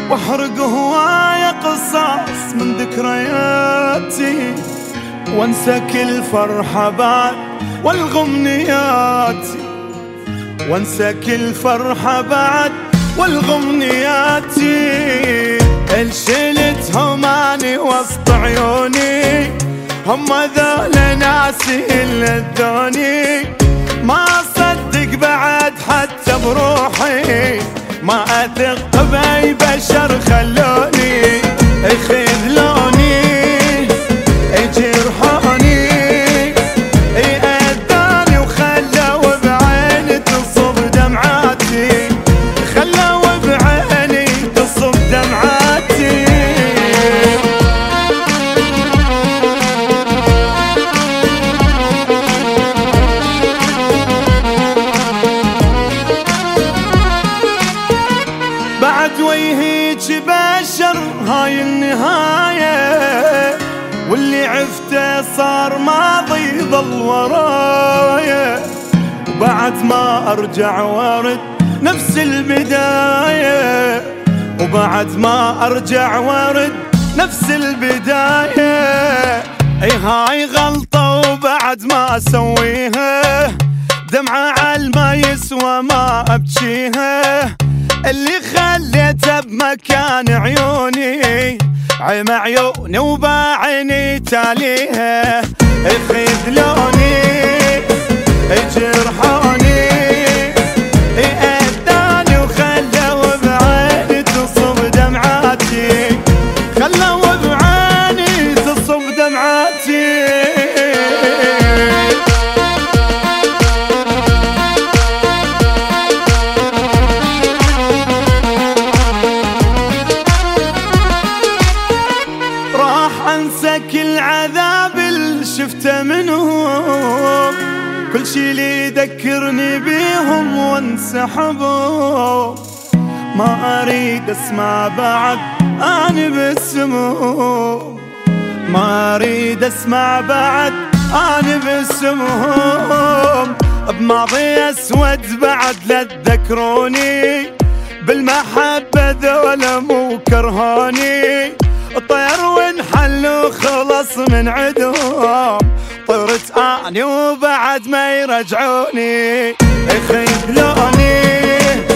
واحرق هواية قصص من ذكرياتي، وانسى كل فرحة بعد والغمنياتي، وانسى كل فرحة بعد والغمنياتي. اللي شلتهم اني وسط عيوني هم ذول ناسي اللي ادوني، ما اصدق بعد حتى بروحي، ما اثق باي بشر خلوني يخذلوني يجرحوني يأذوني، وخلوا بعيني تصب دمعاتي، خلوا بعيني تصب دمعاتي. بعد ويهيج بشر هاي النهاية، واللي عفته صار ماضي ظل ورايا، وبعد ما ارجع وارد نفس البداية، وبعد ما ارجع وارد نفس البداية. اي هاي غلطة وبعد ما اسويها، دمعة عالما يسوى ما ابكيها، اللي خليته بمكان عيوني عمى عيوني وباعني تاليها، يخذلوني يجرحوني يأذوني، وخلوا بعيني تصب دمعاتي، خلوا بعيني تصب دمعاتي. انسى كل عذاب اللي شفته منهم، كل شي اللي يذكرني بيهم وانسحبهم، ما اريد اسمع بعد اني باسمهم، ما اريد اسمع بعد اني باسمهم، بماضي اسود بعد لا تذكروني، بالمحبة ذولا مو كرهوني، طير وانحل وخلص من عدهم، طرت اني وبعد ما يرجعوني، يخذلوني